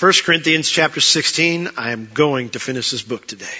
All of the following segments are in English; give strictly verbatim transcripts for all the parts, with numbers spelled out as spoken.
First Corinthians chapter sixteen. I am going to finish this book today.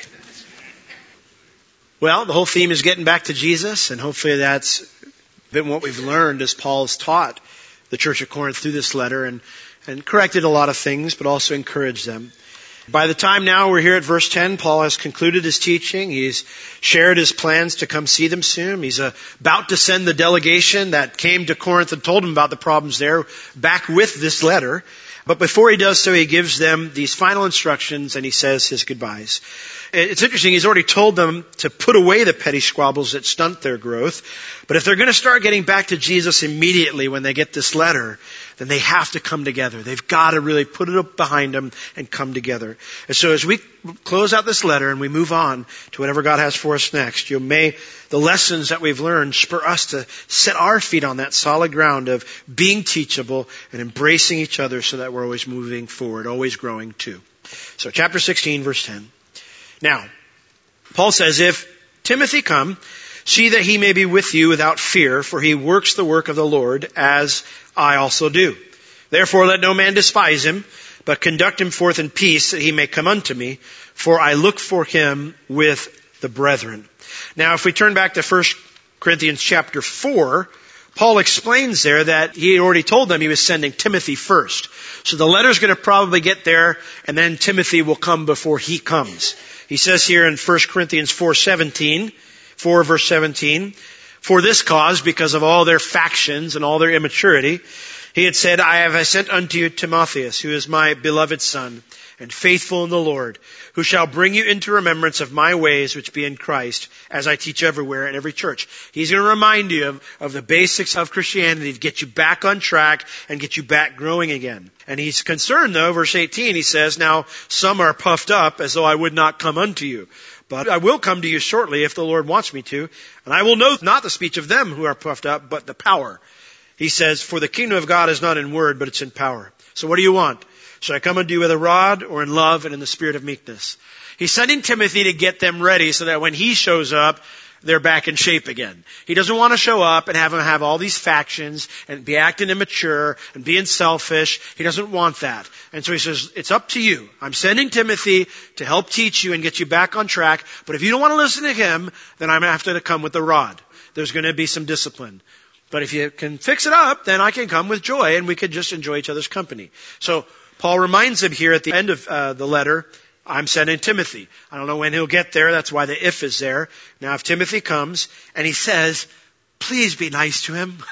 Well, the whole theme is getting back to Jesus, and hopefully that's been what we've learned as Paul's taught the church of Corinth through this letter and, and corrected a lot of things, but also encouraged them. By the time now we're here at verse ten, Paul has concluded his teaching. He's shared his plans to come see them soon. He's uh, about to send the delegation that came to Corinth and told him about the problems there back with this letter. But before he does so, he gives them these final instructions and he says his goodbyes. It's interesting, he's already told them to put away the petty squabbles that stunt their growth. But if they're going to start getting back to Jesus immediately when they get this letter, then they have to come together. They've got to really put it up behind them and come together. And so as we close out this letter and we move on to whatever God has for us next, you know, may the lessons that we've learned spur us to set our feet on that solid ground of being teachable and embracing each other so that we're always moving forward, always growing too. So chapter sixteen, verse ten. Now, Paul says, if Timothy come, see that he may be with you without fear, for he works the work of the Lord, as I also do. Therefore let no man despise him, but conduct him forth in peace, that he may come unto me, for I look for him with the brethren. Now, if we turn back to First Corinthians chapter four, Paul explains there that he had already told them he was sending Timothy first. So the letter's going to probably get there, and then Timothy will come before he comes. He says here in First Corinthians four seventeen, four verse seventeen, for this cause, because of all their factions and all their immaturity, he had said, I have sent unto you Timotheus, who is my beloved son, and faithful in the Lord, who shall bring you into remembrance of my ways which be in Christ, as I teach everywhere in every church. He's going to remind you of, of the basics of Christianity to get you back on track and get you back growing again. And he's concerned though, verse eighteen, he says, now some are puffed up as though I would not come unto you. But I will come to you shortly if the Lord wants me to. And I will know not the speech of them who are puffed up, but the power. He says, for the kingdom of God is not in word, but it's in power. So what do you want? Shall I come unto you with a rod or in love and in the spirit of meekness? He's sending Timothy to get them ready so that when he shows up, they're back in shape again. He doesn't want to show up and have them have all these factions and be acting immature and being selfish. He doesn't want that. And so he says, it's up to you. I'm sending Timothy to help teach you and get you back on track. But if you don't want to listen to him, then I'm going to have to come with the rod. There's going to be some discipline. But if you can fix it up, then I can come with joy and we can just enjoy each other's company. So Paul reminds him here at the end of uh, the letter, I'm sending Timothy. I don't know when he'll get there. That's why the if is there. Now if Timothy comes and he says, please be nice to him.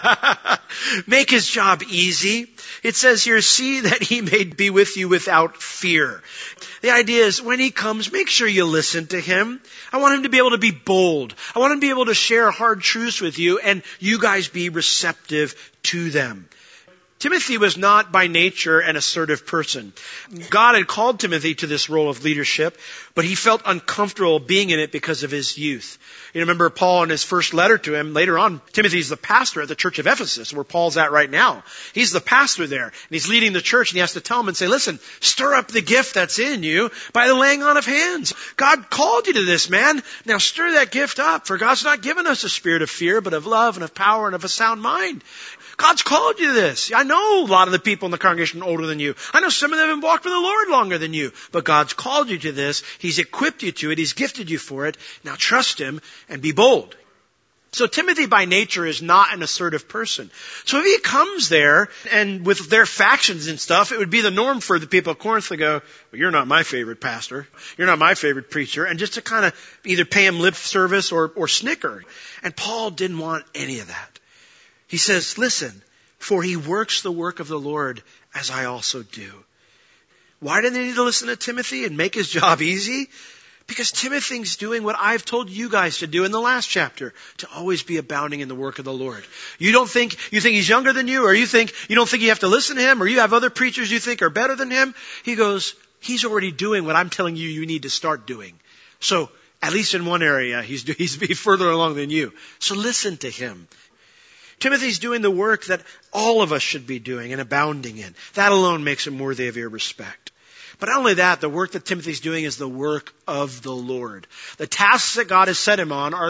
Make his job easy. It says here, see that he may be with you without fear. The idea is when he comes, make sure you listen to him. I want him to be able to be bold. I want him to be able to share hard truths with you and you guys be receptive to them. Timothy was not by nature an assertive person. God had called Timothy to this role of leadership, but he felt uncomfortable being in it because of his youth. You remember Paul in his first letter to him, later on, Timothy's the pastor at the church of Ephesus, where Paul's at right now. He's the pastor there, and he's leading the church, and he has to tell him and say, listen, stir up the gift that's in you by the laying on of hands. God called you to this, man. Now stir that gift up, for God's not given us a spirit of fear, but of love and of power and of a sound mind. God's called you to this. I know a lot of the people in the congregation are older than you. I know some of them have walked with the Lord longer than you. But God's called you to this. He's equipped you to it. He's gifted you for it. Now trust Him and be bold. So Timothy by nature is not an assertive person. So if he comes there and with their factions and stuff, it would be the norm for the people of Corinth to go, well, you're not my favorite pastor. You're not my favorite preacher. And just to kind of either pay him lip service or, or snicker. And Paul didn't want any of that. He says, listen, for he works the work of the Lord as I also do. Why did they need to listen to Timothy and make his job easy? Because Timothy's doing what I've told you guys to do in the last chapter, to always be abounding in the work of the Lord. You don't think, you think he's younger than you, or you think, you don't think you have to listen to him, or you have other preachers you think are better than him. He goes, he's already doing what I'm telling you you need to start doing. So, at least in one area, he's, he's further along than you. So listen to him. Timothy's doing the work that all of us should be doing and abounding in. That alone makes him worthy of your respect. But not only that, the work that Timothy's doing is the work of the Lord. The tasks that God has set him on are the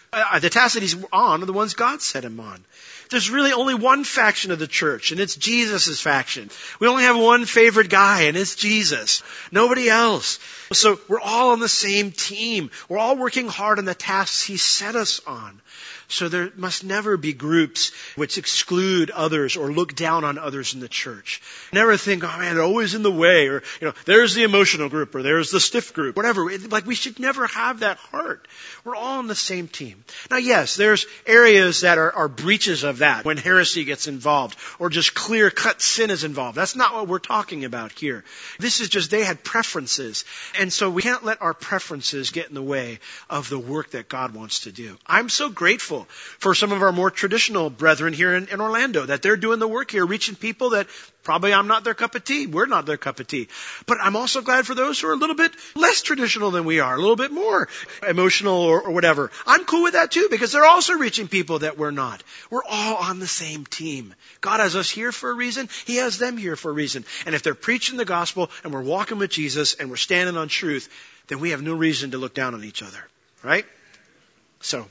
Uh, the tasks that he's on are the ones God set him on. There's really only one faction of the church, and it's Jesus' faction. We only have one favorite guy, and it's Jesus. Nobody else. So we're all on the same team. We're all working hard on the tasks he set us on. So there must never be groups which exclude others or look down on others in the church. Never think, oh man, they're always in the way, or, you know, there's the emotional group, or there's the stiff group, whatever. Like, we should never have that heart. We're all on the same team. Now, yes, there's areas that are, are breaches of that, when heresy gets involved, or just clear-cut sin is involved. That's not what we're talking about here. This is just, they had preferences. And so we can't let our preferences get in the way of the work that God wants to do. I'm so grateful for some of our more traditional brethren here in, in Orlando, that they're doing the work here, reaching people that probably I'm not their cup of tea. We're not their cup of tea. But I'm also glad for those who are a little bit less traditional than we are, a little bit more emotional or, or whatever. I'm cool with that too, because they're also reaching people that we're not. We're all on the same team. God has us here for a reason. He has them here for a reason. And if they're preaching the gospel and we're walking with Jesus and we're standing on truth, then we have no reason to look down on each other. Right? So,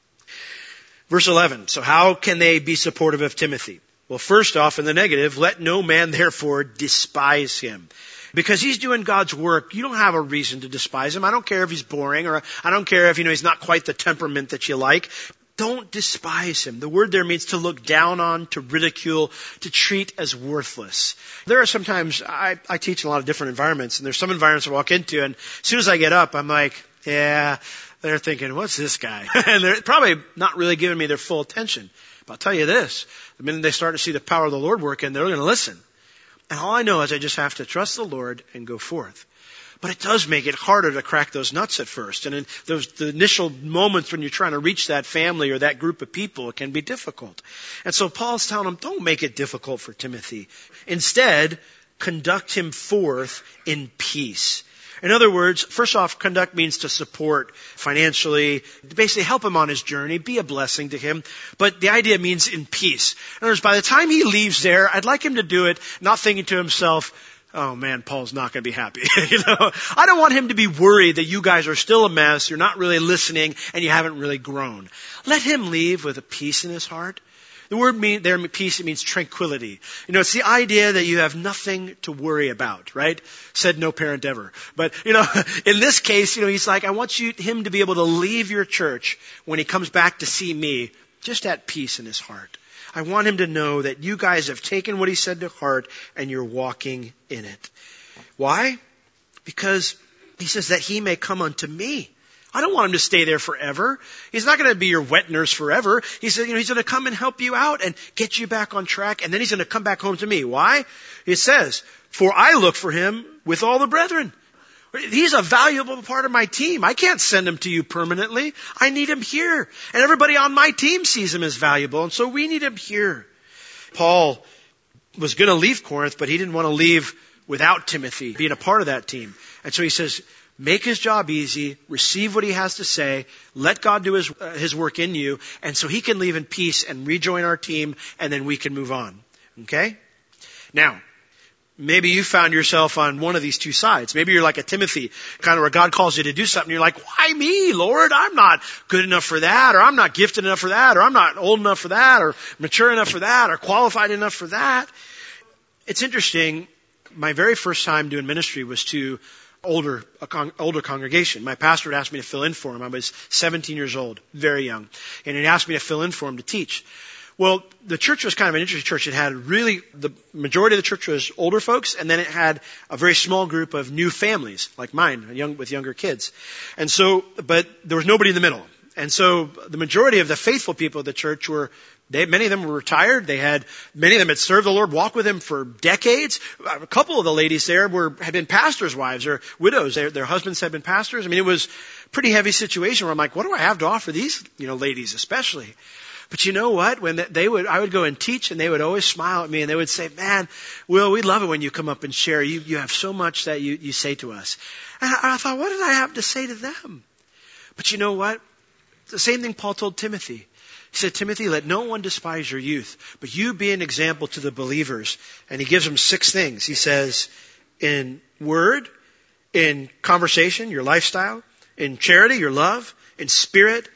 verse eleven. So how can they be supportive of Timothy? Well, first off, in the negative, let no man therefore despise him. Because he's doing God's work, you don't have a reason to despise him. I don't care if he's boring, or I don't care if, you know, he's not quite the temperament that you like. Don't despise him. The word there means to look down on, to ridicule, to treat as worthless. There are sometimes, I, I teach in a lot of different environments, and there's some environments I walk into, and as soon as I get up, I'm like, yeah, they're thinking, what's this guy? And they're probably not really giving me their full attention. But I'll tell you this, the minute they start to see the power of the Lord working, they're going to listen. And all I know is I just have to trust the Lord and go forth. But it does make it harder to crack those nuts at first. And in those the initial moments when you're trying to reach that family or that group of people, it can be difficult. And so Paul's telling them, don't make it difficult for Timothy. Instead, conduct him forth in peace. In other words, first off, conduct means to support financially, basically help him on his journey, be a blessing to him. But the idea means in peace. In other words, by the time he leaves there, I'd like him to do it not thinking to himself, oh man, Paul's not going to be happy. you know, I don't want him to be worried that you guys are still a mess, you're not really listening, and you haven't really grown. Let him leave with a peace in his heart. The word mean, there, peace, it means tranquility. You know, it's the idea that you have nothing to worry about, right? Said no parent ever. But, you know, in this case, you know, he's like, I want you, him to be able to leave your church when he comes back to see me, just at peace in his heart. I want him to know that you guys have taken what he said to heart and you're walking in it. Why? Because he says that he may come unto me. I don't want him to stay there forever. He's not going to be your wet nurse forever. He said, you know, he's going to come and help you out and get you back on track. And then he's going to come back home to me. Why? It says, for I look for him with all the brethren. He's a valuable part of my team. I can't send him to you permanently. I need him here. And everybody on my team sees him as valuable. And so we need him here. Paul was going to leave Corinth, but he didn't want to leave without Timothy being a part of that team. And so he says, make his job easy, receive what he has to say, let God do his, uh, his work in you, and so he can leave in peace and rejoin our team, and then we can move on. Okay? Now, maybe you found yourself on one of these two sides. Maybe you're like a Timothy, kind of where God calls you to do something. You're like, why me, Lord? I'm not good enough for that, or I'm not gifted enough for that, or I'm not old enough for that, or mature enough for that, or qualified enough for that. It's interesting. My very first time doing ministry was to older, a con- older congregation. My pastor had asked me to fill in for him. I was seventeen years old, very young. And he asked me to fill in for him to teach. Well, the church was kind of an interesting church. It had really, the majority of the church was older folks, and then it had a very small group of new families, like mine, young, with younger kids. And so, but there was nobody in the middle. And so the majority of the faithful people of the church were, they, many of them were retired. They had, many of them had served the Lord, walked with Him for decades. A couple of the ladies there were, had been pastors' wives or widows. Their, their husbands had been pastors. I mean, it was a pretty heavy situation where I'm like, what do I have to offer these, you know, ladies especially? But you know what? When they would, I would go and teach, and they would always smile at me, and they would say, "Man, Will, we love it when you come up and share. You, you have so much that you, you say to us." And I, I thought, what did I have to say to them? But you know what? The same thing Paul told Timothy. He said, Timothy, let no one despise your youth, but you be an example to the believers. And he gives them six things. He says, in word, in conversation, your lifestyle, in charity, your love, in spirit,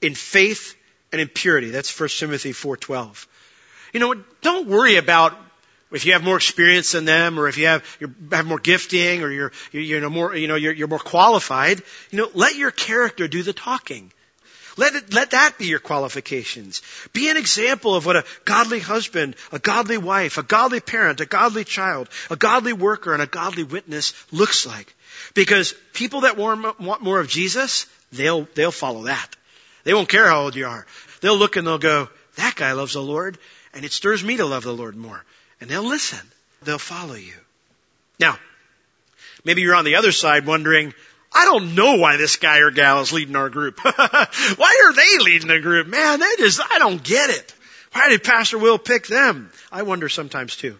in faith and in purity. That's First Timothy four twelve. You know, don't worry about if you have more experience than them, or if you have you have more gifting, or you're you know more you know you're, you're more qualified. You know, let your character do the talking. Let it, let that be your qualifications. Be an example of what a godly husband, a godly wife, a godly parent, a godly child, a godly worker, and a godly witness looks like. Because people that want more of Jesus, they'll they'll follow that. They won't care how old you are. They'll look and they'll go, that guy loves the Lord, and it stirs me to love the Lord more. And they'll listen. They'll follow you. Now, maybe you're on the other side wondering, I don't know why this guy or gal is leading our group. Why are they leading the group? Man, they just, I don't get it. Why did Pastor Will pick them? I wonder sometimes too.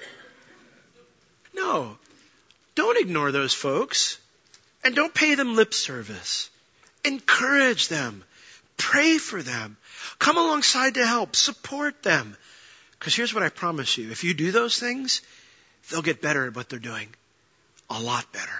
No, don't ignore those folks, and don't pay them lip service. Encourage them. Pray for them. Come alongside to help. Support them. Because here's what I promise you. If you do those things, they'll get better at what they're doing. A lot better.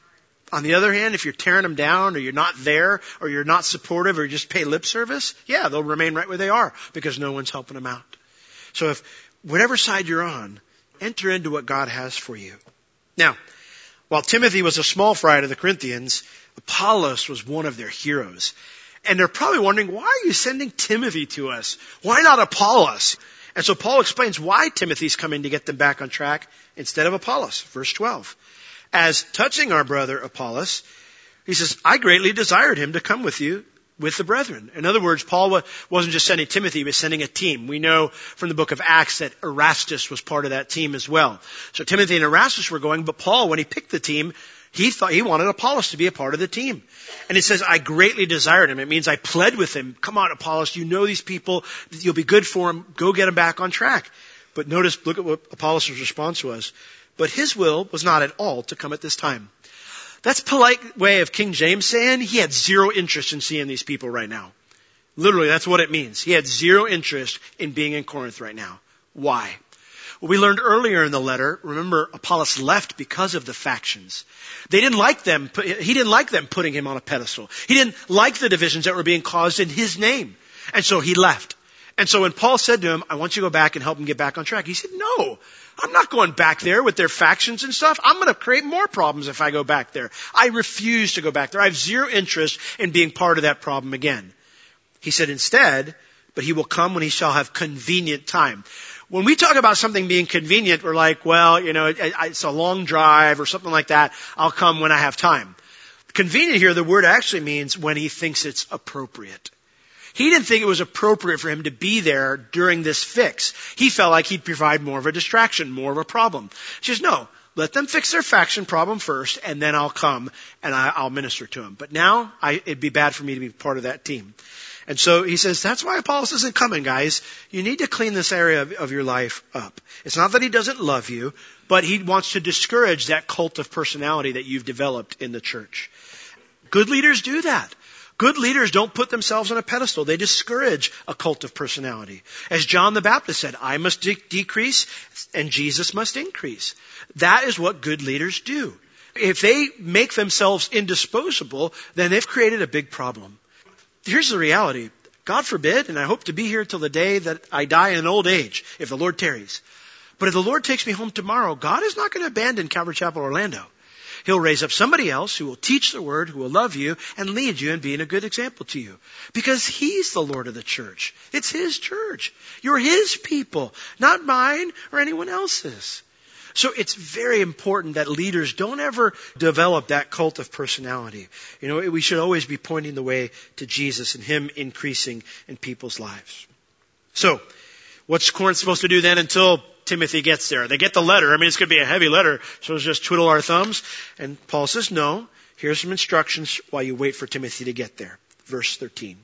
On the other hand, if you're tearing them down, or you're not there, or you're not supportive, or you just pay lip service, yeah, they'll remain right where they are because no one's helping them out. So if whatever side you're on, enter into what God has for you. Now, while Timothy was a small fry to the Corinthians, Apollos was one of their heroes. And they're probably wondering, why are you sending Timothy to us? Why not Apollos? And so Paul explains why Timothy's coming to get them back on track instead of Apollos. Verse twelve. As touching our brother Apollos, he says, I greatly desired him to come with you with the brethren. In other words, Paul wasn't just sending Timothy, he was sending a team. We know from the book of Acts that Erastus was part of that team as well. So Timothy and Erastus were going, but Paul, when he picked the team, he thought he wanted Apollos to be a part of the team. And it says, I greatly desired him. It means I pled with him. Come on, Apollos, you know these people. You'll be good for them. Go get them back on track. But notice, look at what Apollos' response was. But his will was not at all to come at this time. That's polite way of King James saying he had zero interest in seeing these people right now. Literally, that's what it means. He had zero interest in being in Corinth right now. Why? Well, we learned earlier in the letter, remember, Apollos left because of the factions. They didn't like them, he didn't like them putting him on a pedestal. He didn't like the divisions that were being caused in his name. And so he left. And so when Paul said to him, I want you to go back and help him get back on track, he said, no, I'm not going back there with their factions and stuff. I'm going to create more problems if I go back there. I refuse to go back there. I have zero interest in being part of that problem again. He said instead, but he will come when he shall have convenient time. When we talk about something being convenient, we're like, well, you know, it, it's a long drive or something like that. I'll come when I have time. Convenient here, the word actually means when he thinks it's appropriate. He didn't think it was appropriate for him to be there during this fix. He felt like he'd provide more of a distraction, more of a problem. She says, no, let them fix their faction problem first, and then I'll come and I, I'll minister to them. But now I, it'd be bad for me to be part of that team. And so he says, that's why Apollos isn't coming, guys. You need to clean this area of, of your life up. It's not that he doesn't love you, but he wants to discourage that cult of personality that you've developed in the church. Good leaders do that. Good leaders don't put themselves on a pedestal. They discourage a cult of personality. As John the Baptist said, I must de- decrease and Jesus must increase. That is what good leaders do. If they make themselves indisposable, then they've created a big problem. Here's the reality. God forbid, and I hope to be here till the day that I die in old age, if the Lord tarries. But if the Lord takes me home tomorrow, God is not going to abandon Calvary Chapel Orlando. He'll raise up somebody else who will teach the word, who will love you and lead you and being a good example to you. Because he's the Lord of the church. It's his church. You're his people, not mine or anyone else's. So it's very important that leaders don't ever develop that cult of personality. You know, we should always be pointing the way to Jesus and him increasing in people's lives. So, what's Corinth supposed to do then until Timothy gets there? They get the letter. I mean, it's going to be a heavy letter, so let's just twiddle our thumbs. And Paul says, no, here's some instructions while you wait for Timothy to get there. Verse thirteen.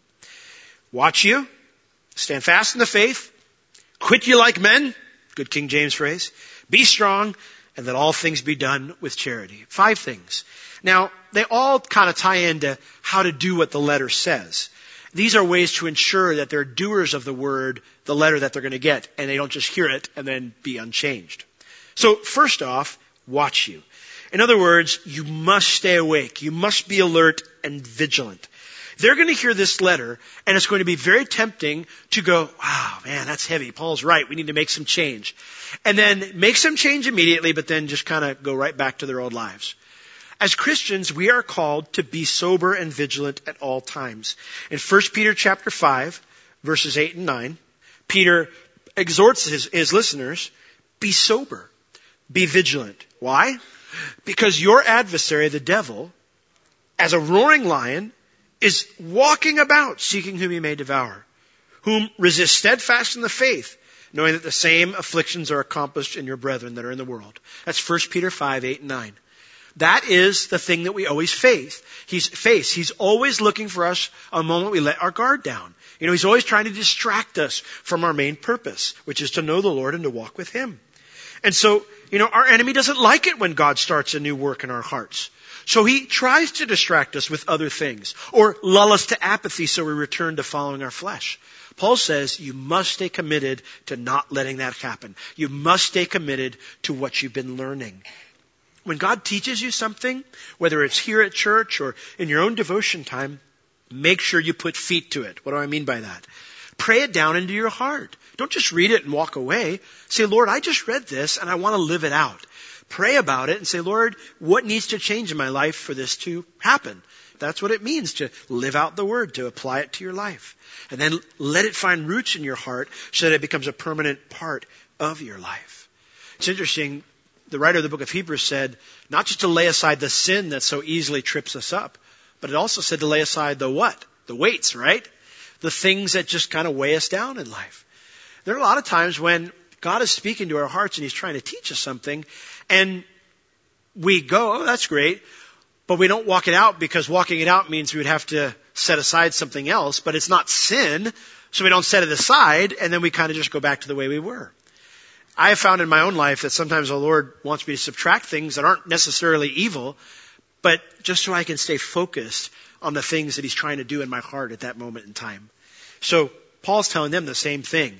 Watch you, stand fast in the faith, quit you like men, good King James phrase, be strong, and let all things be done with charity. Five things. Now, they all kind of tie into how to do what the letter says. These are ways to ensure that they're doers of the word, the letter that they're going to get, and they don't just hear it and then be unchanged. So first off, watch you. In other words, you must stay awake. You must be alert and vigilant. They're going to hear this letter, and it's going to be very tempting to go, wow, man, that's heavy. Paul's right. We need to make some change. And then make some change immediately, but then just kind of go right back to their old lives. As Christians, we are called to be sober and vigilant at all times. In First Peter chapter five, verses eight and nine, Peter exhorts his, his listeners, be sober, be vigilant. Why? Because your adversary, the devil, as a roaring lion, is walking about seeking whom he may devour, whom resist steadfast in the faith, knowing that the same afflictions are accomplished in your brethren that are in the world. That's First Peter five, eight and nine. That is the thing that we always face. He's face. He's always looking for us a moment we let our guard down. You know, he's always trying to distract us from our main purpose, which is to know the Lord and to walk with him. And so, you know, our enemy doesn't like it when God starts a new work in our hearts. So he tries to distract us with other things or lull us to apathy so we return to following our flesh. Paul says you must stay committed to not letting that happen. You must stay committed to what you've been learning. When God teaches you something, whether it's here at church or in your own devotion time, make sure you put feet to it. What do I mean by that? Pray it down into your heart. Don't just read it and walk away. Say, Lord, I just read this and I want to live it out. Pray about it and say, Lord, what needs to change in my life for this to happen? That's what it means to live out the word, to apply it to your life. And then let it find roots in your heart so that it becomes a permanent part of your life. It's interesting. The writer of the book of Hebrews said, not just to lay aside the sin that so easily trips us up, but it also said to lay aside the what? The weights, right? The things that just kind of weigh us down in life. There are a lot of times when God is speaking to our hearts and he's trying to teach us something, and we go, oh, that's great, but we don't walk it out because walking it out means we would have to set aside something else, but it's not sin, so we don't set it aside, and then we kind of just go back to the way we were. I have found in my own life that sometimes the Lord wants me to subtract things that aren't necessarily evil, but just so I can stay focused on the things that he's trying to do in my heart at that moment in time. So Paul's telling them the same thing.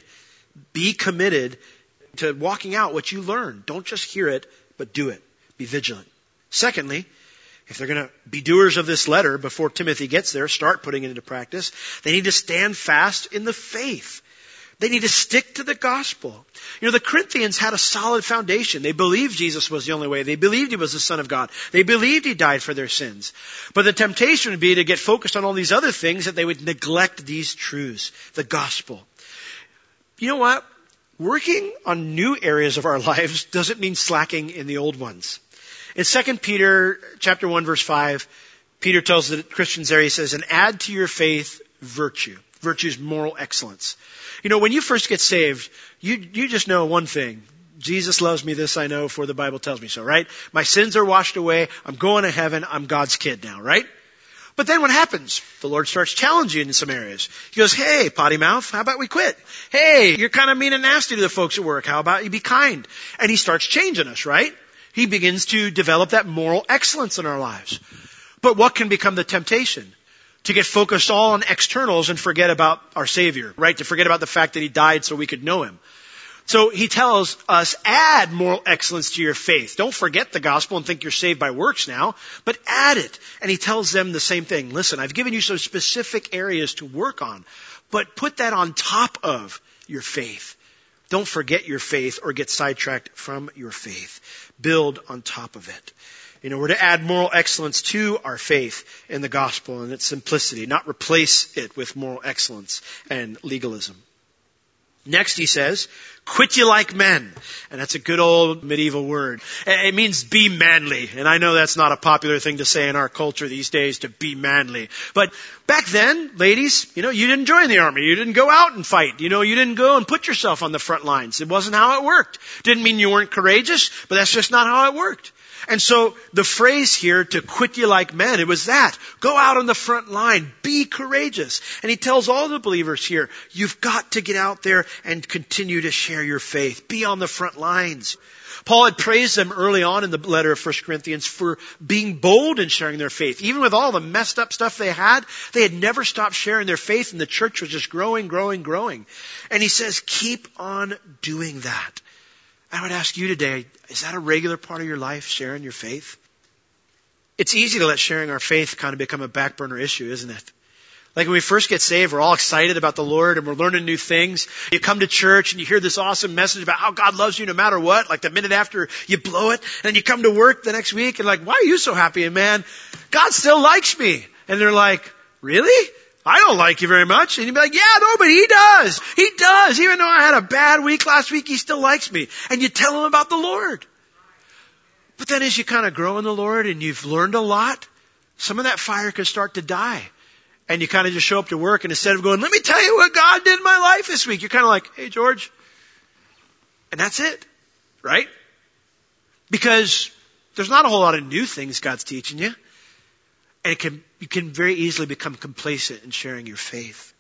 Be committed to walking out what you learn. Don't just hear it, but do it. Be vigilant. Secondly, if they're going to be doers of this letter before Timothy gets there, start putting it into practice, they need to stand fast in the faith. They need to stick to the gospel. You know, the Corinthians had a solid foundation. They believed Jesus was the only way. They believed he was the Son of God. They believed he died for their sins. But the temptation would be to get focused on all these other things that they would neglect these truths, the gospel. You know what? Working on new areas of our lives doesn't mean slacking in the old ones. In Second Peter chapter one, verse five, Peter tells the Christians there, he says, and add to your faith virtue. Virtue is moral excellence. You know, when you first get saved, you you just know one thing. Jesus loves me, this I know, for the Bible tells me so, right? My sins are washed away. I'm going to heaven. I'm God's kid now, right? But then what happens? The Lord starts challenging you in some areas. He goes, hey, potty mouth, how about we quit? Hey, you're kind of mean and nasty to the folks at work. How about you be kind? And he starts changing us, right? He begins to develop that moral excellence in our lives. But what can become the temptation? To get focused all on externals and forget about our Savior, right? To forget about the fact that he died so we could know him. So he tells us, add moral excellence to your faith. Don't forget the gospel and think you're saved by works now, but add it. And he tells them the same thing. Listen, I've given you some specific areas to work on, but put that on top of your faith. Don't forget your faith or get sidetracked from your faith. Build on top of it. You know, we're to add moral excellence to our faith in the gospel and its simplicity, not replace it with moral excellence and legalism. Next, he says, quit you like men. And that's a good old medieval word. It means be manly. And I know that's not a popular thing to say in our culture these days, to be manly. But back then, ladies, you know, you didn't join the army. You didn't go out and fight. You know, you didn't go and put yourself on the front lines. It wasn't how it worked. Didn't mean you weren't courageous, but that's just not how it worked. And so the phrase here, to quit you like men, it was that. Go out on the front line. Be courageous. And he tells all the believers here, you've got to get out there and continue to share your faith. Be on the front lines. Paul had praised them early on in the letter of First Corinthians for being bold in sharing their faith. Even with all the messed up stuff they had, they had never stopped sharing their faith, and the church was just growing, growing, growing. And he says, keep on doing that. I would ask you today, is that a regular part of your life, sharing your faith? It's easy to let sharing our faith kind of become a back burner issue, isn't it? Like when we first get saved, we're all excited about the Lord and we're learning new things. You come to church and you hear this awesome message about how God loves you no matter what. Like the minute after you blow it, and you come to work the next week and like, why are you so happy? And man, God still likes me. And they're like, really? I don't like you very much. And you'd be like, yeah, no, but he does. He does. Even though I had a bad week last week, he still likes me. And you tell him about the Lord. But then as you kind of grow in the Lord and you've learned a lot, some of that fire can start to die. And you kind of just show up to work, and instead of going, let me tell you what God did in my life this week, you're kind of like, hey, George. And that's it, right? Because there's not a whole lot of new things God's teaching you. And it can, you can very easily become complacent in sharing your faith.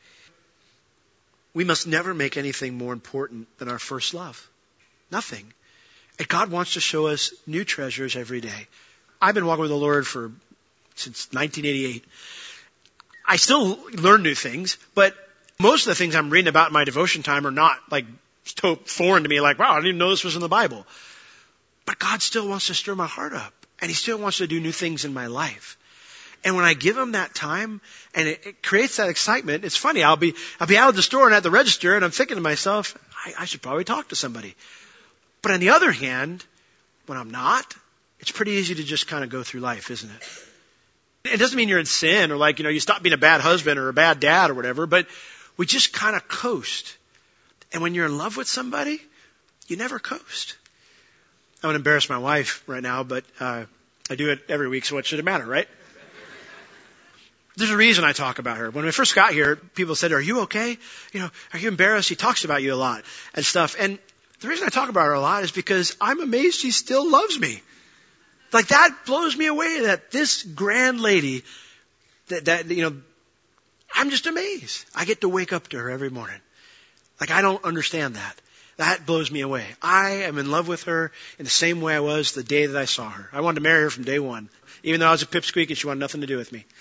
We must never make anything more important than our first love. Nothing. And God wants to show us new treasures every day. I've been walking with the Lord for since nineteen eighty-eight. I still learn new things, but most of the things I'm reading about in my devotion time are not like so foreign to me, like, wow, I didn't even know this was in the Bible. But God still wants to stir my heart up, and he still wants to do new things in my life. And when I give him that time, and it, it creates that excitement, it's funny, I'll be, I'll be out of the store and at the register, and I'm thinking to myself, I, I should probably talk to somebody. But on the other hand, when I'm not, it's pretty easy to just kind of go through life, isn't it? It doesn't mean you're in sin or like, you know, you stop being a bad husband or a bad dad or whatever, but we just kind of coast. And when you're in love with somebody, you never coast. I would embarrass my wife right now, but uh, I do it every week, so what should it matter, right? There's a reason I talk about her. When we first got here, people said, are you okay? You know, are you embarrassed? He talks about you a lot and stuff. And the reason I talk about her a lot is because I'm amazed she still loves me. Like that blows me away that this grand lady, that, that, you know, I'm just amazed. I get to wake up to her every morning. Like I don't understand that. That blows me away. I am in love with her in the same way I was the day that I saw her. I wanted to marry her from day one, even though I was a pipsqueak and she wanted nothing to do with me.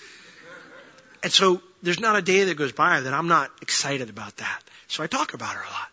And so there's not a day that goes by that I'm not excited about that. So I talk about her a lot.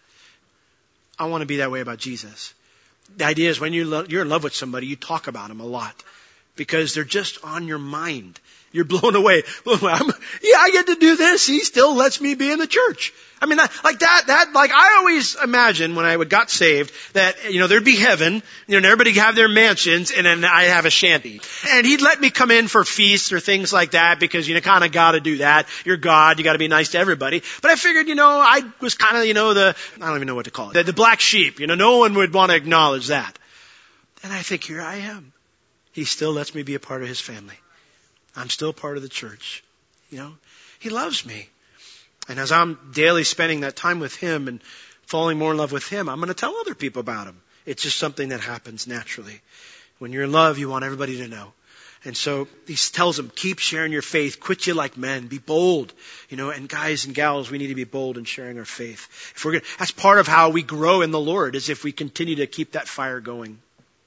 I want to be that way about Jesus. The idea is when you lo- you're in love with somebody, you talk about them a lot because they're just on your mind. You're blown away. Blown away. I'm, yeah, I get to do this. He still lets me be in the church. I mean, that, like that, that, like I always imagine when I would got saved that, you know, there'd be heaven, you know, and everybody have their mansions and then I have a shanty. And he'd let me come in for feasts or things like that because, you know, kind of gotta do that. You're God. You gotta be nice to everybody. But I figured, you know, I was kind of, you know, the, I don't even know what to call it, the, the black sheep. You know, no one would want to acknowledge that. And I think here I am. He still lets me be a part of his family. I'm still part of the church. You know, he loves me. And as I'm daily spending that time with him and falling more in love with him, I'm going to tell other people about him. It's just something that happens naturally. When you're in love, you want everybody to know. And so he tells them, keep sharing your faith. Quit you like men. Be bold. You know, and guys and gals, we need to be bold in sharing our faith. If we're going to, that's part of how we grow in the Lord, is if we continue to keep that fire going.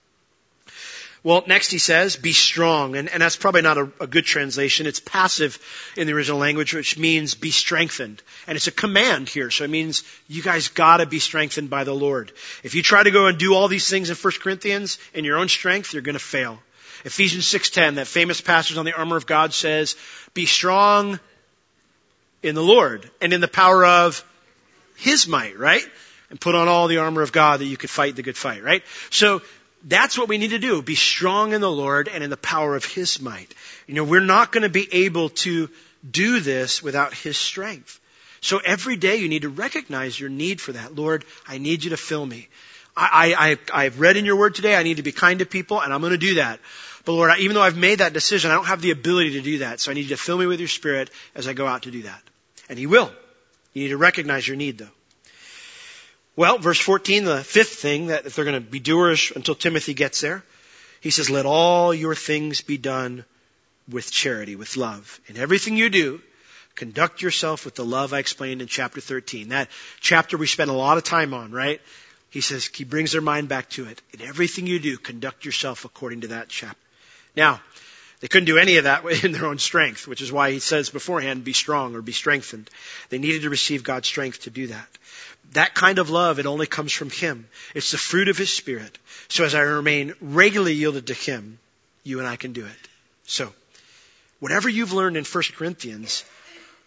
Well, next he says, be strong. And, and that's probably not a, a good translation. It's passive in the original language, which means be strengthened. And it's a command here. So it means you guys gotta be strengthened by the Lord. If you try to go and do all these things in First Corinthians in your own strength, you're gonna fail. Ephesians six ten, that famous passage on the armor of God says, be strong in the Lord and in the power of his might, right? And put on all the armor of God that you could fight the good fight, right? So, that's what we need to do. Be strong in the Lord and in the power of his might. You know, we're not going to be able to do this without his strength. So every day you need to recognize your need for that. Lord, I need you to fill me. I, I, I've read in your word today, I need to be kind to people, and I'm going to do that. But Lord, even though I've made that decision, I don't have the ability to do that. So I need you to fill me with your Spirit as I go out to do that. And he will. You need to recognize your need, though. Well, verse fourteen, the fifth thing, that if they're going to be doers until Timothy gets there, he says, let all your things be done with charity, with love. In everything you do, conduct yourself with the love I explained in chapter thirteen. That chapter we spent a lot of time on, right? He says, he brings their mind back to it. In everything you do, conduct yourself according to that chapter. Now, they couldn't do any of that in their own strength, which is why he says beforehand, be strong or be strengthened. They needed to receive God's strength to do that. That kind of love, it only comes from him. It's the fruit of his Spirit. So as I remain regularly yielded to him, you and I can do it. So, whatever you've learned in First Corinthians,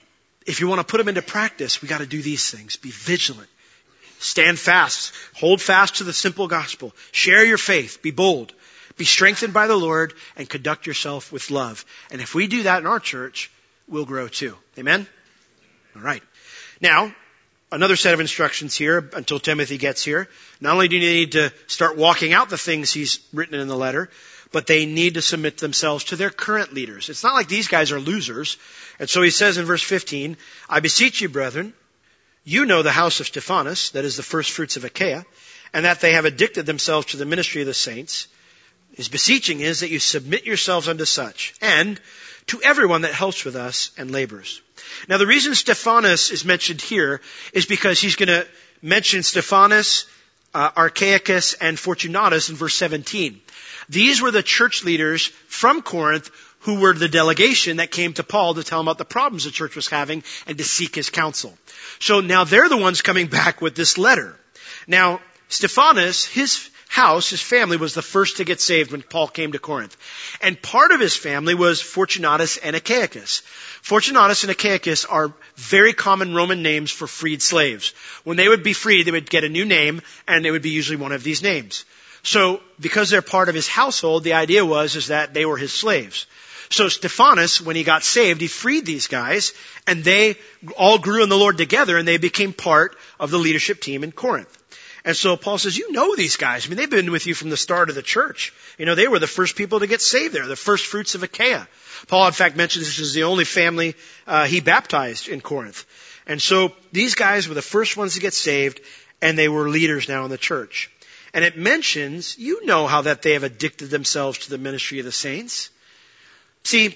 if you want to put them into practice, we got to do these things. Be vigilant. Stand fast. Hold fast to the simple gospel. Share your faith. Be bold. Be strengthened by the Lord and conduct yourself with love. And if we do that in our church, we'll grow too. Amen? All right. Now, another set of instructions here until Timothy gets here. Not only do you need to start walking out the things he's written in the letter, but they need to submit themselves to their current leaders. It's not like these guys are losers. And so he says in verse fifteen, I beseech you, brethren, you know the house of Stephanas, that is the first fruits of Achaia, and that they have addicted themselves to the ministry of the saints. His beseeching is that you submit yourselves unto such, and to everyone that helps with us and labors. Now the reason Stephanas is mentioned here is because he's going to mention Stephanas, uh, Achaicus, and Fortunatus in verse seventeen. These were the church leaders from Corinth who were the delegation that came to Paul to tell him about the problems the church was having and to seek his counsel. So now they're the ones coming back with this letter. Now, Stephanas, his house, his family was the first to get saved when Paul came to Corinth. And part of his family was Fortunatus and Achaicus. Fortunatus and Achaicus are very common Roman names for freed slaves. When they would be freed, they would get a new name, and it would be usually one of these names. So, because they're part of his household, the idea was is that they were his slaves. So Stephanas, when he got saved, he freed these guys, and they all grew in the Lord together, and they became part of the leadership team in Corinth. And so Paul says, you know these guys. I mean, they've been with you from the start of the church. You know, they were the first people to get saved there, the first fruits of Achaia. Paul, in fact, mentions this is the only family uh, he baptized in Corinth. And so these guys were the first ones to get saved, and they were leaders now in the church. And it mentions, you know how that they have addicted themselves to the ministry of the saints. See,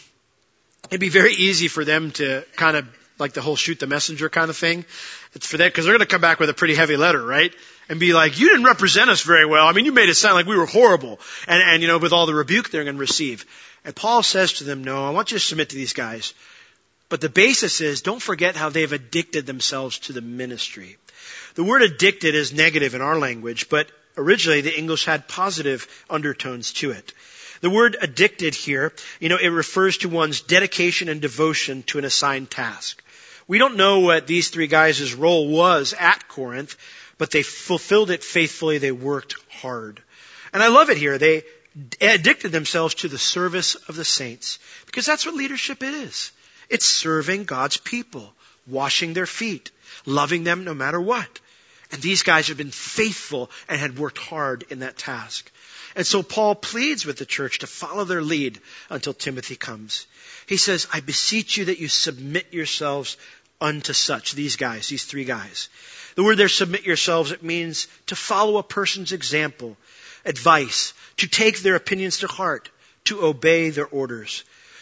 it'd be very easy for them to kind of, like the whole shoot the messenger kind of thing. It's for that, because they're going to come back with a pretty heavy letter, right? And be like, you didn't represent us very well. I mean, you made it sound like we were horrible. And, and you know, with all the rebuke they're going to receive. And Paul says to them, no, I want you to submit to these guys. But the basis is, don't forget how they've addicted themselves to the ministry. The word addicted is negative in our language, but originally the English had positive undertones to it. The word addicted here, you know, it refers to one's dedication and devotion to an assigned task. We don't know what these three guys' role was at Corinth, but they fulfilled it faithfully. They worked hard. And I love it here. They addicted themselves to the service of the saints, because that's what leadership is. It's serving God's people, washing their feet, loving them no matter what. And these guys have been faithful and had worked hard in that task. And so Paul pleads with the church to follow their lead until Timothy comes. He says, I beseech you that you submit yourselves unto such, these guys, these three guys. The word there, submit yourselves, it means to follow a person's example, advice, to take their opinions to heart, to obey their orders.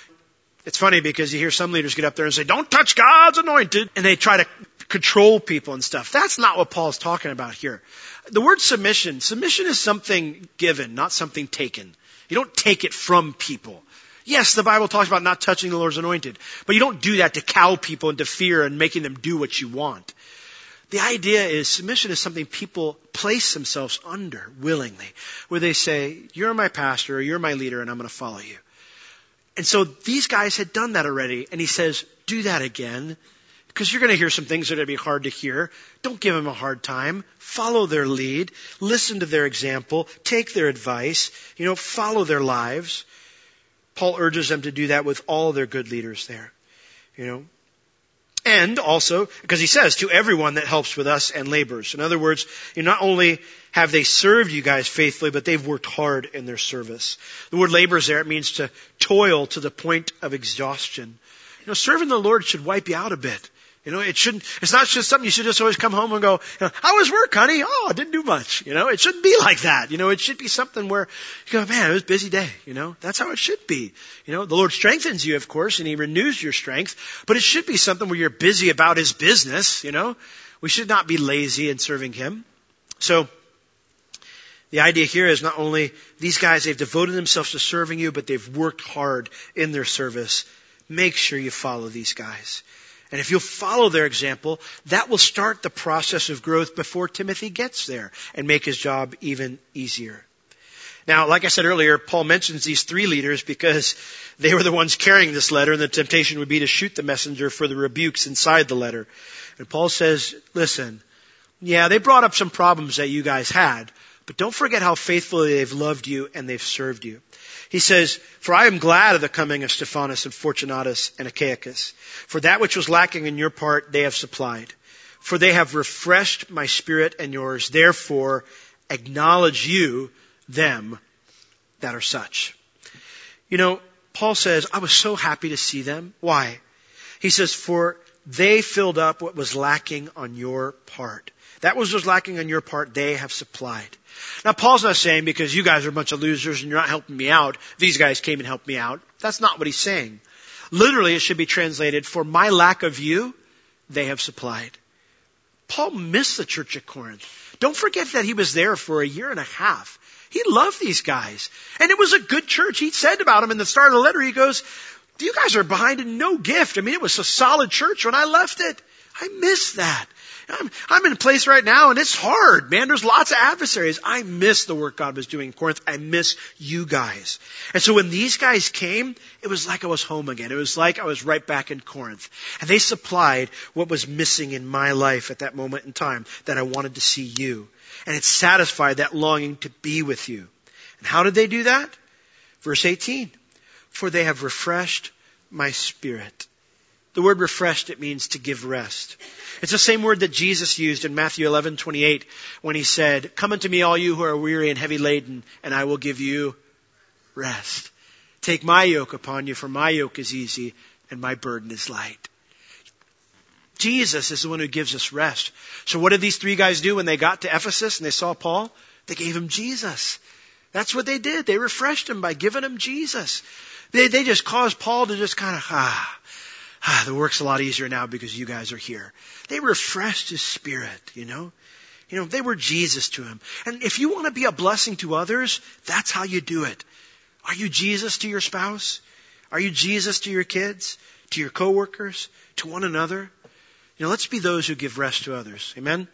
It's funny because you hear some leaders get up there and say, don't touch God's anointed. And they try to control people and stuff. That's not what Paul's talking about here. The word submission, submission is something given, not something taken. You don't take it from people. Yes, the Bible talks about not touching the Lord's anointed, but you don't do that to cow people into fear and making them do what you want. The idea is submission is something people place themselves under willingly, where they say, you're my pastor or you're my leader and I'm going to follow you. And so these guys had done that already, and he says, do that again, because you're going to hear some things that are going to be hard to hear. Don't give them a hard time. Follow their lead. Listen to their example. Take their advice. You know, follow their lives. Paul urges them to do that with all their good leaders there. You know, and also, because he says, to everyone that helps with us and labors. In other words, you know, not only have they served you guys faithfully, but they've worked hard in their service. The word labors there, it means to toil to the point of exhaustion. You know, serving the Lord should wipe you out a bit. You know, it shouldn't, it's not just something you should just always come home and go, you know, how was work, honey? Oh, I didn't do much. You know, it shouldn't be like that. You know, it should be something where you go, man, it was a busy day. You know, that's how it should be. You know, the Lord strengthens you, of course, and He renews your strength, but it should be something where you're busy about His business. You know, we should not be lazy in serving Him. So, the idea here is not only these guys, they've devoted themselves to serving you, but they've worked hard in their service. Make sure you follow these guys. And if you'll follow their example, that will start the process of growth before Timothy gets there and make his job even easier. Now, like I said earlier, Paul mentions these three leaders because they were the ones carrying this letter, and the temptation would be to shoot the messenger for the rebukes inside the letter. And Paul says, listen, yeah, they brought up some problems that you guys had, but don't forget how faithfully they've loved you and they've served you. He says, for I am glad of the coming of Stephanas and Fortunatus and Achaicus. For that which was lacking in your part, they have supplied. For they have refreshed my spirit and yours. Therefore, acknowledge you them that are such. You know, Paul says, I was so happy to see them. Why? He says, for they filled up what was lacking on your part. That which was lacking on your part, they have supplied. Now, Paul's not saying because you guys are a bunch of losers and you're not helping me out, these guys came and helped me out. That's not what he's saying. Literally, it should be translated, for my lack of you, they have supplied. Paul missed the church at Corinth. Don't forget that he was there for a year and a half. He loved these guys. And it was a good church. He said about them in the start of the letter, he goes, you guys are behind in no gift. I mean, it was a solid church when I left it. I miss that. I'm, I'm in a place right now and it's hard, man. There's lots of adversaries. I miss the work God was doing in Corinth. I miss you guys. And so when these guys came, it was like I was home again. It was like I was right back in Corinth. And they supplied what was missing in my life at that moment in time, that I wanted to see you. And it satisfied that longing to be with you. And how did they do that? Verse eighteen. For they have refreshed my spirit. The word refreshed, it means to give rest. It's the same word that Jesus used in Matthew eleven twenty-eight when he said, come unto me all you who are weary and heavy laden, and I will give you rest. Take my yoke upon you, for my yoke is easy and my burden is light. Jesus is the one who gives us rest. So what did these three guys do when they got to Ephesus and they saw Paul? They gave him Jesus. That's what they did. They refreshed him by giving him Jesus. They, they just caused Paul to just kind of, ah, ah, the work's a lot easier now because you guys are here. They refreshed his spirit, you know. You know, they were Jesus to him. And if you want to be a blessing to others, that's how you do it. Are you Jesus to your spouse? Are you Jesus to your kids? To your coworkers? To one another? You know, let's be those who give rest to others. Amen?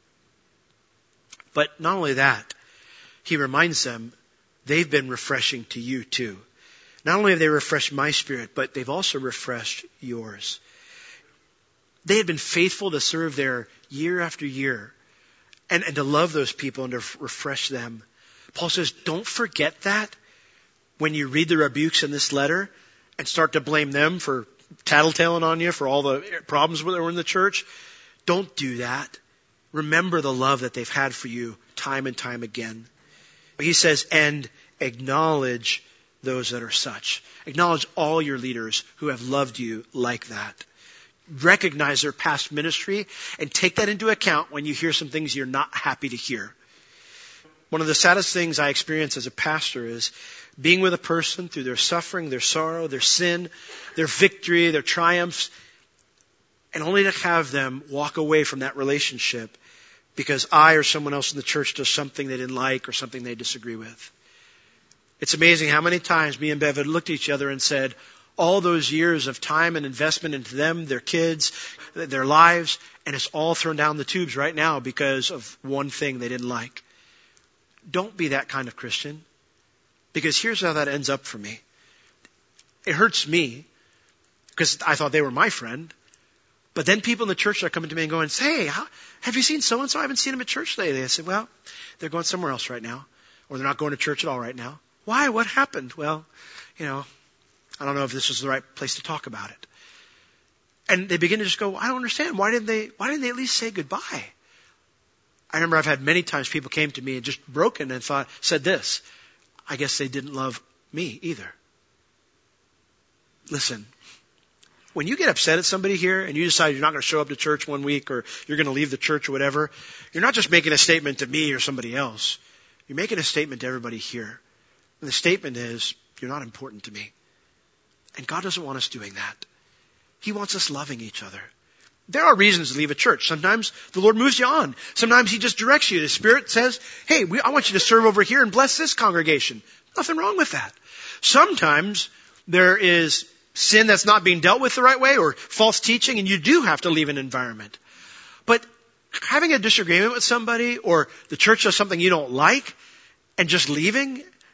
But not only that, he reminds them they've been refreshing to you too. Not only have they refreshed my spirit, but they've also refreshed yours. They had been faithful to serve there year after year and, and to love those people and to refresh them. Paul says, don't forget that when you read the rebukes in this letter and start to blame them for tattletaling on you for all the problems that were in the church. Don't do that. Remember the love that they've had for you time and time again. He says, and acknowledge those that are such. Acknowledge all your leaders who have loved you like that. Recognize their past ministry and take that into account when you hear some things you're not happy to hear. One of the saddest things I experience as a pastor is being with a person through their suffering, their sorrow, their sin, their victory, their triumphs, and only to have them walk away from that relationship because I or someone else in the church does something they didn't like or something they disagree with. It's amazing how many times me and Bev had looked at each other and said, all those years of time and investment into them, their kids, their lives, and it's all thrown down the tubes right now because of one thing they didn't like. Don't be that kind of Christian. Because here's how that ends up for me. It hurts me because I thought they were my friend. But then people in the church are coming to me and going, hey, how, have you seen so-and-so? I haven't seen them at church lately. I said, well, they're going somewhere else right now. Or they're not going to church at all right now. Why? What happened? Well, you know, I don't know if this was the right place to talk about it. And they begin to just go, I don't understand. Why didn't they, why didn't they at least say goodbye? I remember I've had many times people came to me and just broken and thought, said this, I guess they didn't love me either. Listen, when you get upset at somebody here and you decide you're not going to show up to church one week or you're going to leave the church or whatever, you're not just making a statement to me or somebody else. You're making a statement to everybody here. And the statement is, you're not important to me. And God doesn't want us doing that. He wants us loving each other. There are reasons to leave a church. Sometimes the Lord moves you on. Sometimes He just directs you. The Spirit says, hey, we, I want you to serve over here and bless this congregation. Nothing wrong with that. Sometimes there is sin that's not being dealt with the right way or false teaching, and you do have to leave an environment. But having a disagreement with somebody or the church does something you don't like and just leaving,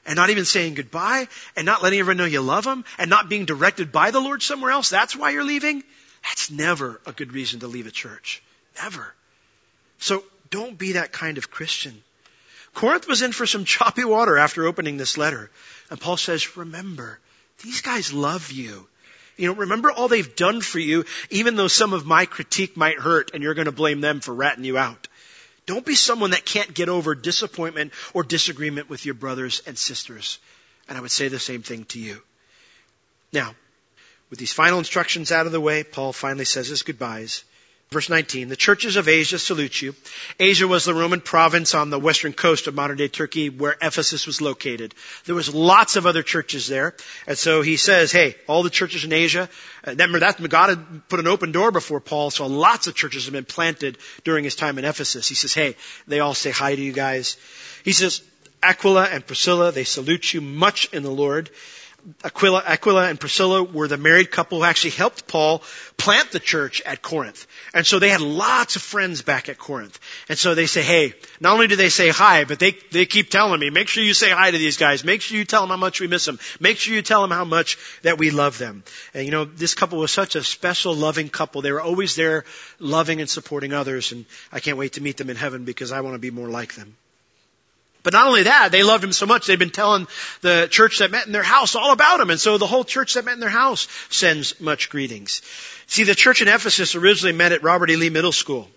and not even saying goodbye and not letting everyone know you love them and not being directed by the Lord somewhere else, that's why you're leaving? That's never a good reason to leave a church. Never. So don't be that kind of Christian. Corinth was in for some choppy water after opening this letter. And Paul says, remember, these guys love you. You know, remember all they've done for you, even though some of my critique might hurt and you're going to blame them for ratting you out. Don't be someone that can't get over disappointment or disagreement with your brothers and sisters. And I would say the same thing to you. Now, with these final instructions out of the way, Paul finally says his goodbyes. Verse nineteen, the churches of Asia salute you. Asia was the Roman province on the western coast of modern-day Turkey where Ephesus was located. There was lots of other churches there. And so he says, hey, all the churches in Asia, uh, remember that God had put an open door before Paul, so lots of churches have been planted during his time in Ephesus. He says, hey, they all say hi to you guys. He says, Aquila and Priscilla, they salute you much in the Lord. Aquila, Aquila and Priscilla were the married couple who actually helped Paul plant the church at Corinth. And so they had lots of friends back at Corinth. And so they say, hey, not only do they say hi, but they, they keep telling me, make sure you say hi to these guys. Make sure you tell them how much we miss them. Make sure you tell them how much that we love them. And you know, this couple was such a special, loving couple. They were always there loving and supporting others. And I can't wait to meet them in heaven because I want to be more like them. But not only that, they loved him so much, they've been telling the church that met in their house all about him. And so the whole church that met in their house sends much greetings. See, the church in Ephesus originally met at Robert E. Lee Middle School.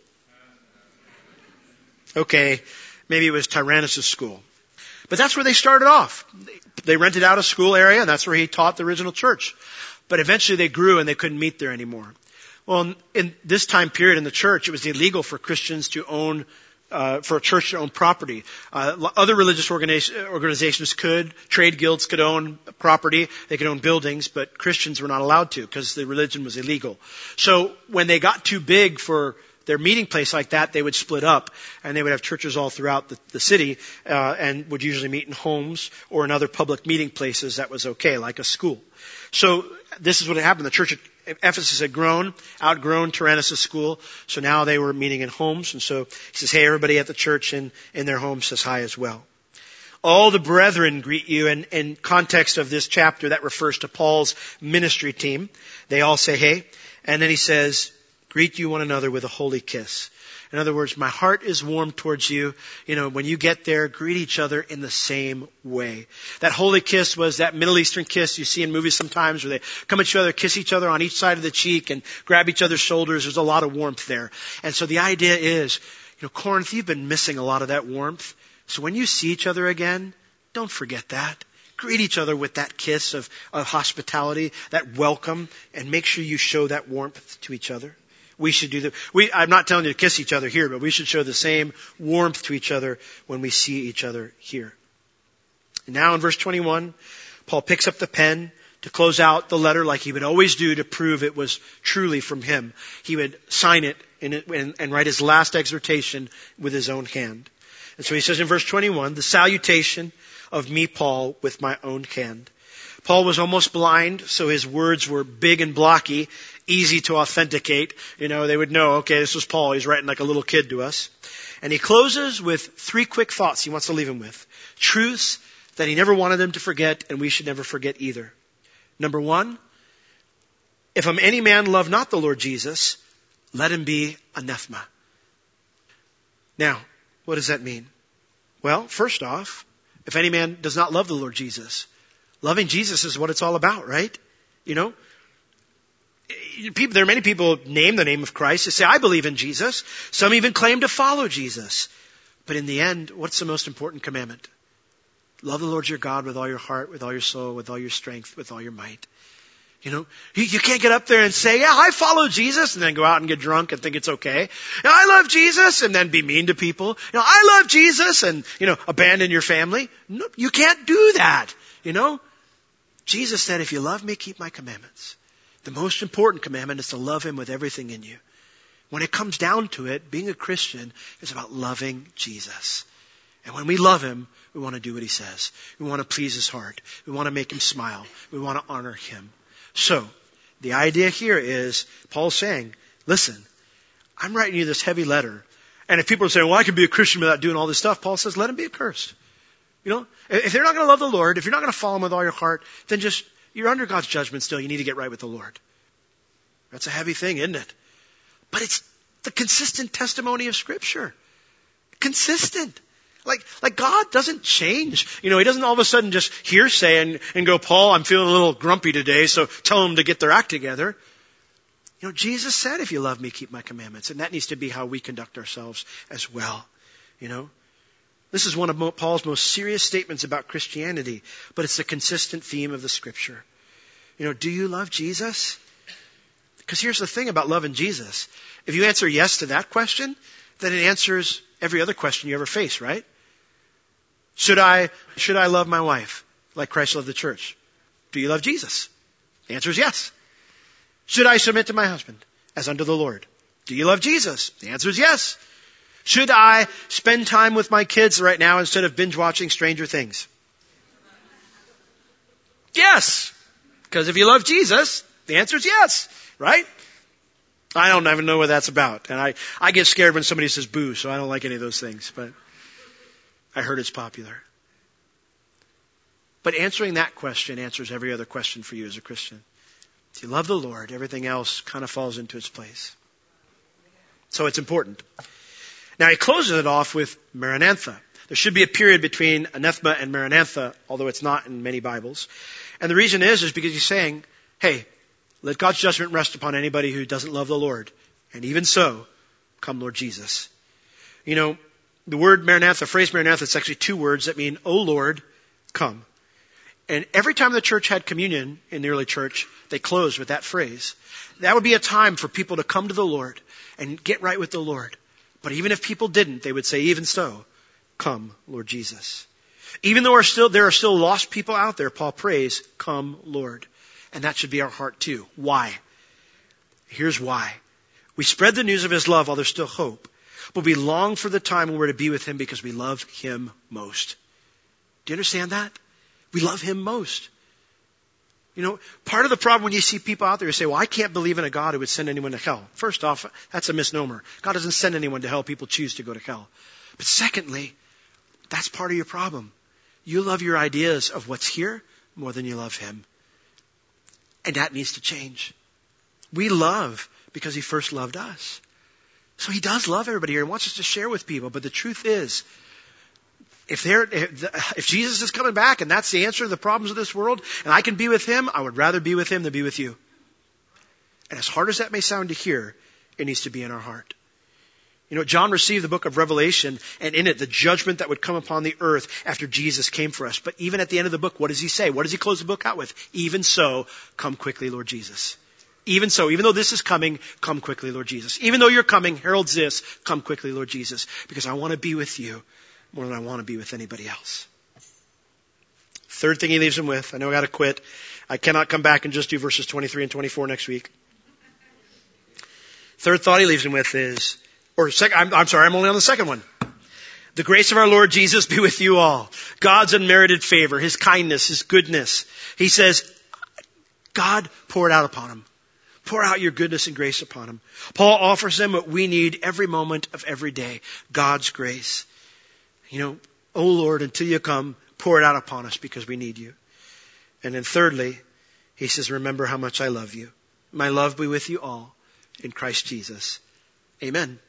Okay, maybe it was Tyrannus' school. But that's where they started off. They rented out a school area, and that's where he taught the original church. But eventually they grew and they couldn't meet there anymore. Well, in this time period in the church, it was illegal for Christians to own Uh, for a church to own property. Uh, other religious organi- organizations could, trade guilds could own property, they could own buildings, but Christians were not allowed to because the religion was illegal. So when they got too big for their meeting place like that, they would split up and they would have churches all throughout the, the city uh, and would usually meet in homes or in other public meeting places that was okay, like a school. So this is what had happened. The church at Ephesus had grown, outgrown Tyrannus' school, so now they were meeting in homes. And so he says, hey, everybody at the church in, in their home says hi as well. All the brethren greet you, and in context of this chapter, that refers to Paul's ministry team. They all say hey, and then he says, greet you one another with a holy kiss. In other words, my heart is warm towards you. You know, when you get there, greet each other in the same way. That holy kiss was that Middle Eastern kiss you see in movies sometimes where they come at each other, kiss each other on each side of the cheek and grab each other's shoulders. There's a lot of warmth there. And so the idea is, you know, Corinth, you've been missing a lot of that warmth. So when you see each other again, don't forget that. Greet each other with that kiss of, of hospitality, that welcome, and make sure you show that warmth to each other. We should do the, we, I'm not telling you to kiss each other here, but we should show the same warmth to each other when we see each other here. And now in verse twenty-one, Paul picks up the pen to close out the letter like he would always do to prove it was truly from him. He would sign it and, and, and write his last exhortation with his own hand. And so he says in verse twenty-one, the salutation of me, Paul, with my own hand. Paul was almost blind, so his words were big and blocky, easy to authenticate. You know, they would know, okay, this was Paul. He's writing like a little kid to us. And he closes with three quick thoughts he wants to leave them with. Truths that he never wanted them to forget, and we should never forget either. Number one, if any man love not the Lord Jesus, let him be anathema. Now, what does that mean? Well, first off, if any man does not love the Lord Jesus, loving Jesus is what it's all about, right? You know, people, there are many people who name the name of Christ. They say, I believe in Jesus. Some even claim to follow Jesus. But in the end, what's the most important commandment? Love the Lord your God with all your heart, with all your soul, with all your strength, with all your might. You know, you, you can't get up there and say, yeah, I follow Jesus, and then go out and get drunk and think it's okay. You know, I love Jesus, and then be mean to people. You know, I love Jesus, and, you know, abandon your family. No, you can't do that. You know, Jesus said, if you love me, keep my commandments. The most important commandment is to love him with everything in you. When it comes down to it, being a Christian is about loving Jesus. And when we love him, we want to do what he says. We want to please his heart. We want to make him smile. We want to honor him. So, the idea here is, Paul's saying, listen, I'm writing you this heavy letter. And if people are saying, well, I can be a Christian without doing all this stuff, Paul says, let him be accursed. You know, if they're not going to love the Lord, if you're not going to follow him with all your heart, then just, you're under God's judgment still. You need to get right with the Lord. That's a heavy thing, isn't it? But it's the consistent testimony of Scripture. Consistent. Like, like God doesn't change. You know, he doesn't all of a sudden just hearsay and, and go, Paul, I'm feeling a little grumpy today, so tell them to get their act together. You know, Jesus said, if you love me, keep my commandments. And that needs to be how we conduct ourselves as well. You know, this is one of Paul's most serious statements about Christianity, but it's a consistent theme of the Scripture. You know, do you love Jesus? Because here's the thing about loving Jesus. If you answer yes to that question, then it answers every other question you ever face, right? Should I, should I love my wife like Christ loved the church? Do you love Jesus? The answer is yes. Should I submit to my husband as unto the Lord? Do you love Jesus? The answer is yes. Should I spend time with my kids right now instead of binge watching Stranger Things? Yes. Because if you love Jesus, the answer is yes, right? I don't even know what that's about. And I, I get scared when somebody says boo, so I don't like any of those things. But I heard it's popular. But answering that question answers every other question for you as a Christian. If you love the Lord, everything else kind of falls into its place. So it's important. Now he closes it off with Maranatha. There should be a period between anathema and Maranatha, although it's not in many Bibles. And the reason is, is because he's saying, hey, let God's judgment rest upon anybody who doesn't love the Lord. And even so, come Lord Jesus. You know, the word Maranatha, the phrase Maranatha, it's actually two words that mean, O Lord, come. And every time the church had communion in the early church, they closed with that phrase. That would be a time for people to come to the Lord and get right with the Lord. But even if people didn't, they would say, even so, come Lord Jesus. Even though there are still lost people out there, Paul prays, come Lord. And that should be our heart too. Why? Here's why. We spread the news of his love while there's still hope. But we long for the time when we're to be with him because we love him most. Do you understand that? We love him most. You know, part of the problem when you see people out there who say, well, I can't believe in a God who would send anyone to hell. First off, that's a misnomer. God doesn't send anyone to hell. People choose to go to hell. But secondly, that's part of your problem. You love your ideas of what's here more than you love him. And that needs to change. We love because he first loved us. So he does love everybody here and wants us to share with people. But the truth is, if they're, if Jesus is coming back and that's the answer to the problems of this world, and I can be with him, I would rather be with him than be with you. And as hard as that may sound to hear, it needs to be in our heart. You know, John received the book of Revelation, and in it, the judgment that would come upon the earth after Jesus came for us. But even at the end of the book, what does he say? What does he close the book out with? Even so, come quickly, Lord Jesus. Even so, even though this is coming, come quickly, Lord Jesus. Even though you're coming, heralds this, come quickly, Lord Jesus. Because I want to be with you more than I want to be with anybody else. Third thing he leaves him with, I know I got to quit. I cannot come back and just do verses twenty-three and twenty-four next week. Third thought he leaves him with is, or second, I'm, I'm sorry, I'm only on the second one. The grace of our Lord Jesus be with you all. God's unmerited favor, his kindness, his goodness. He says, God pour it out upon him. Pour out your goodness and grace upon him. Paul offers them what we need every moment of every day. God's grace. You know, oh Lord, until you come, pour it out upon us because we need you. And then thirdly, he says, remember how much I love you. My love be with you all in Christ Jesus. Amen.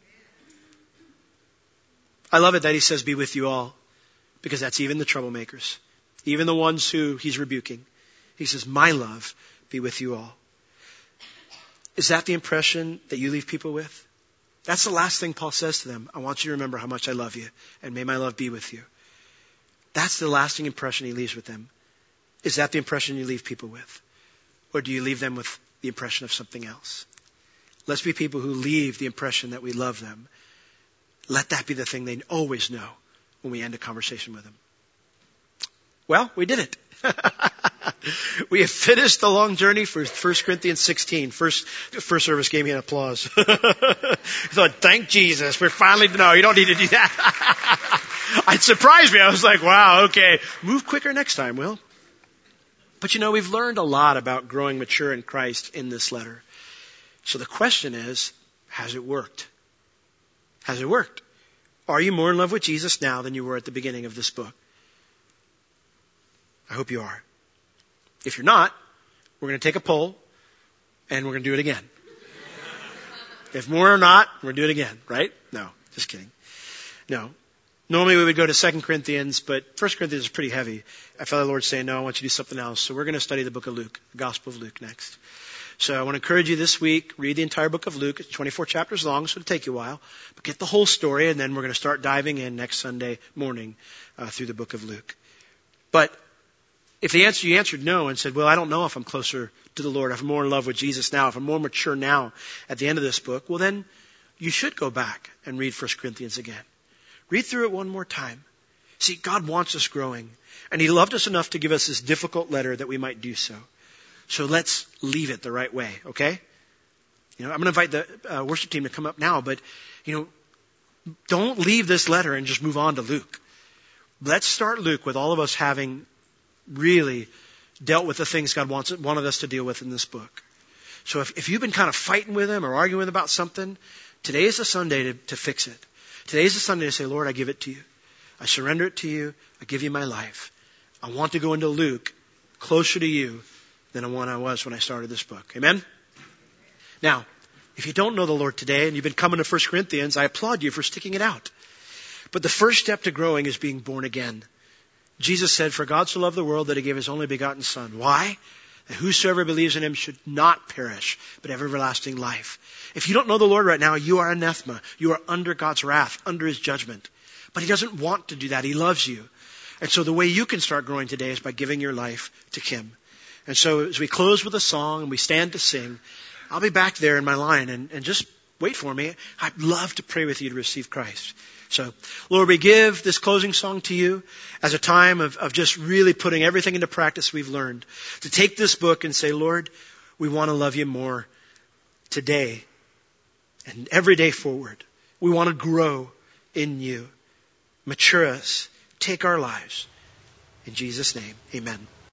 I love it that he says, be with you all, because that's even the troublemakers, even the ones who he's rebuking. He says, my love be with you all. Is that the impression that you leave people with? That's the last thing Paul says to them. I want you to remember how much I love you, and may my love be with you. That's the lasting impression he leaves with them. Is that the impression you leave people with? Or do you leave them with the impression of something else? Let's be people who leave the impression that we love them. Let that be the thing they always know when we end a conversation with them. Well, we did it. We have finished the long journey for First Corinthians sixteen. First, first service gave me an applause. I thought, thank Jesus. We're finally, no, you don't need to do that. It surprised me. I was like, wow, okay. Move quicker next time, Will. But you know, we've learned a lot about growing mature in Christ in this letter. So the question is, has it worked? Has it worked? Are you more in love with Jesus now than you were at the beginning of this book? I hope you are. If you're not, we're going to take a poll and we're going to do it again. If more or not, we're going to do it again, right? No, just kidding. No. Normally we would go to Second Corinthians, but First Corinthians is pretty heavy. I felt the Lord saying, no, I want you to do something else. So we're going to study the book of Luke, the Gospel of Luke next. So I want to encourage you this week, read the entire book of Luke. It's twenty-four chapters long, so it'll take you a while. But get the whole story, and then we're going to start diving in next Sunday morning uh, through the book of Luke. But if the answer you answered no and said, well, I don't know if I'm closer to the Lord, if I'm more in love with Jesus now, if I'm more mature now at the end of this book, well, then you should go back and read First Corinthians again. Read through it one more time. See, God wants us growing, and He loved us enough to give us this difficult letter that we might do so. So let's leave it the right way, okay? You know, I'm going to invite the uh, worship team to come up now, but, you know, don't leave this letter and just move on to Luke. Let's start Luke with all of us having really dealt with the things God wants, wanted us to deal with in this book. So if, if you've been kind of fighting with Him or arguing about something, today is the Sunday to, to fix it. Today is the Sunday to say, Lord, I give it to you. I surrender it to you. I give you my life. I want to go into Luke closer to you than the one I was when I started this book. Amen? Now, if you don't know the Lord today and you've been coming to First Corinthians, I applaud you for sticking it out. But the first step to growing is being born again. Jesus said, for God so loved the world that He gave His only begotten Son. Why? That whosoever believes in Him should not perish, but have everlasting life. If you don't know the Lord right now, you are anathema. You are under God's wrath, under His judgment. But He doesn't want to do that. He loves you. And so the way you can start growing today is by giving your life to Him. And so as we close with a song and we stand to sing, I'll be back there in my line and, and just wait for me. I'd love to pray with you to receive Christ. So, Lord, we give this closing song to you as a time of, of just really putting everything into practice we've learned. To take this book and say, Lord, we want to love you more today and every day forward. We want to grow in you. Mature us. Take our lives. In Jesus' name, amen.